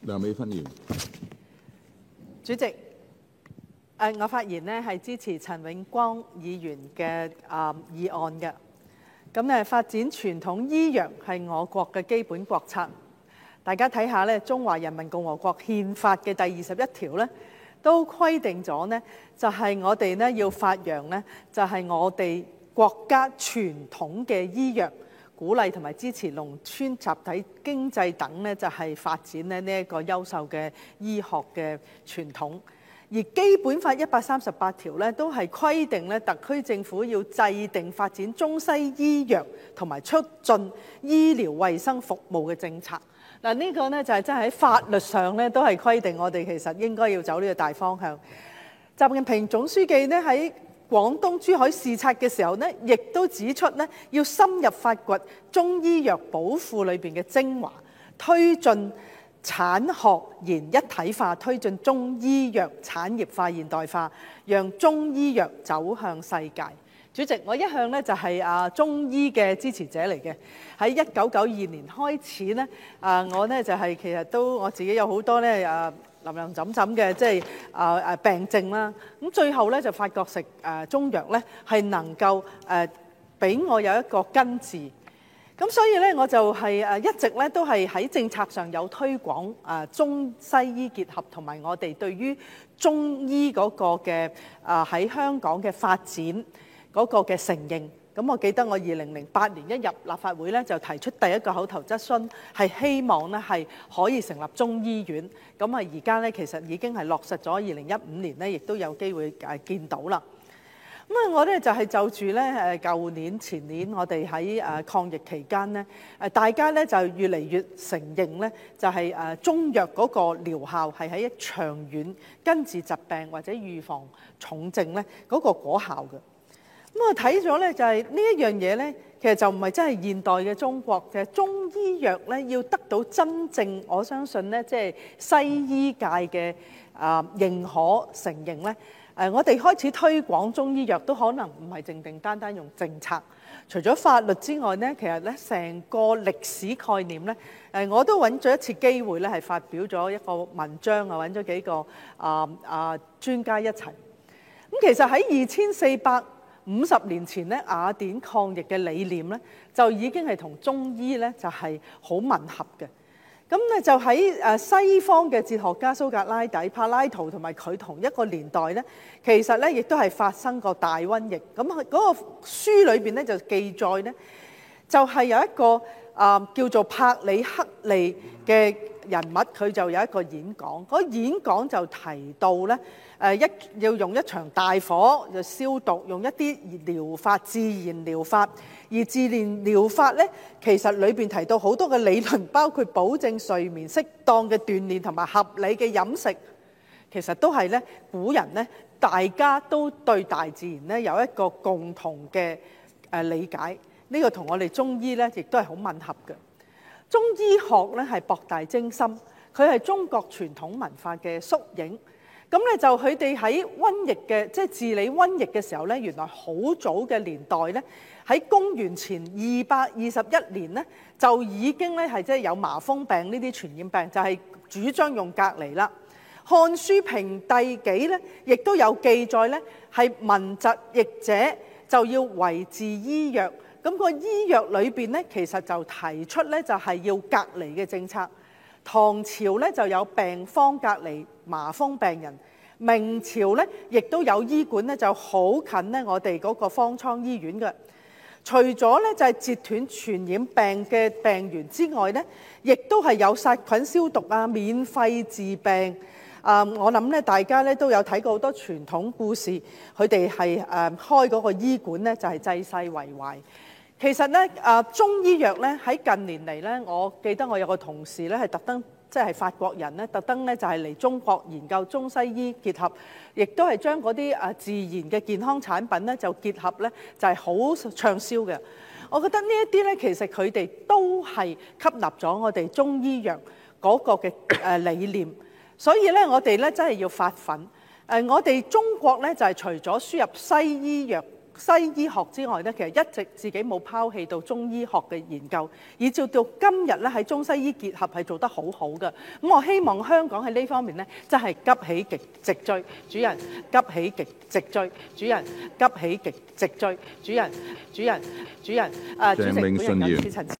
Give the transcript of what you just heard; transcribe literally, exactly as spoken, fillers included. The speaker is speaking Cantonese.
梁美芬議員。 主席，誒我發言呢係支持陳永光議員嘅啊議案嘅。咁咧發展傳統醫藥係我國嘅基本國策。大家睇下咧，《中華人民共和國憲法》嘅第二十一條咧，都規定咗呢，就係我哋呢要發揚呢，就係我哋國家傳統嘅醫藥，鼓勵同埋支持農村集體經濟等呢，就係發展咧呢一個優秀嘅醫學嘅傳統。而基本法一百三十八條咧，都係規定咧，特區政府要制定發展中西醫藥同埋促進醫療衛生服務嘅政策。嗱，呢個呢，就係真係喺法律上咧，都係規定我哋其實應該要走呢個大方向。習近平總書記呢喺廣東珠海視察嘅時候呢，亦都指出呢，要深入發掘中醫藥寶庫裏邊嘅精華，推進產學研一體化，推進中醫藥產業化現代化，讓中醫藥走向世界。主席，我一向咧就係啊中醫嘅支持者嚟嘅。喺一九九二年開始咧，啊我咧就係其實都我自己有好多咧啊淋淋枕枕嘅即係啊啊病症啦。咁最後咧就發覺食誒中藥咧係能夠誒俾我有一個根治。咁所以咧我就係誒一直咧都係喺政策上有推廣誒中西醫結合，同埋我哋對於中醫嗰個嘅啊喺香港嘅發展嗰個嘅承認。咁我記得我二零零八年一入立法會咧，就提出第一個口頭質詢，係希望咧係可以成立中醫院。咁啊而家咧其實已經係落實咗，二零一五年咧亦都有機會誒見到啦。咁啊我咧就係就住咧誒舊年前年我哋喺誒抗疫期間咧誒大家咧就越嚟越承認咧就係誒中藥嗰個療效係喺一長遠根治疾病或者預防重症咧嗰個果效嘅。咁我睇咗咧，就係呢一樣嘢咧，其實就唔係真係現代嘅中國嘅中醫藥咧，要得到真正，我相信咧，即係西醫界嘅啊認可承認咧。誒，我哋開始推廣中醫藥都可能唔係淨定單單用政策，除咗法律之外咧，其實咧成個歷史概念咧，誒我都揾咗一次機會咧，係發表咗一個文章啊，揾咗幾個啊啊專家一齊。咁其實喺二千四百五十年前咧，雅典抗疫嘅理念咧，就已經係同中醫咧就係好吻合嘅。咁咧就喺誒西方嘅哲學家蘇格拉底、柏拉圖同埋佢同一個年代咧，其實咧亦都係發生過大瘟疫。咁佢嗰個書裏邊咧就記載咧，就係有一個啊叫做柏里克利嘅人物，佢就有一個演講。嗰演講就提到咧。誒一要用一場大火就消毒，用一啲療法、自然療法。而自然療法咧，其實裏邊提到好多嘅理論，包括保證睡眠、適當嘅鍛鍊同埋合理嘅飲食，其實都係咧古人咧大家都對大自然咧有一個共同嘅誒理解。呢個同我哋中醫咧亦都係好吻合嘅。中醫學咧係博大精深，佢係中國傳統文化嘅縮影。咁咧就佢哋喺瘟疫嘅，即係治理瘟疫嘅時候咧，原來好早嘅年代咧，喺公元前二百二十一年咧，就已經咧係即係有麻風病呢啲傳染病，就係主張用隔離啦。《漢書平帝紀》咧，亦都有記載咧，係民疾疫者就要維治醫藥。咁個醫藥裏邊咧，其實就提出咧就係要隔離嘅政策。唐朝咧就有病房隔離麻風病人，明朝咧亦都有醫館咧就好近咧我哋嗰個方艙醫院嘅。除咗咧就係截斷傳染病嘅病源之外咧，亦都係有殺菌消毒啊、免費治病啊。我諗咧大家咧都有睇過好多傳統故事，佢哋係誒開嗰個醫館咧就係濟世為懷。其實咧，啊中醫藥咧喺近年嚟咧，我記得我有個同事咧係特登，即係法國人咧，特登咧就係嚟中國研究中西醫結合，亦都係將嗰啲啊自然嘅健康產品咧就結合咧，就係好暢銷嘅。我覺得呢一啲咧，其實佢哋都係吸納咗我哋中醫藥嗰個嘅誒理念，所以咧我哋咧真係要發奮。誒，我哋中國咧就係除咗輸入西醫藥西醫學之外咧，其實一直自己冇拋棄到中醫學嘅研究，以至到今日咧喺中西醫結合係做得好好嘅。咁我希望香港喺呢方面咧，真係急起直直追，主人急起直直追，主人急起直直追，主人主人主人誒，主席本人謹此陳辭。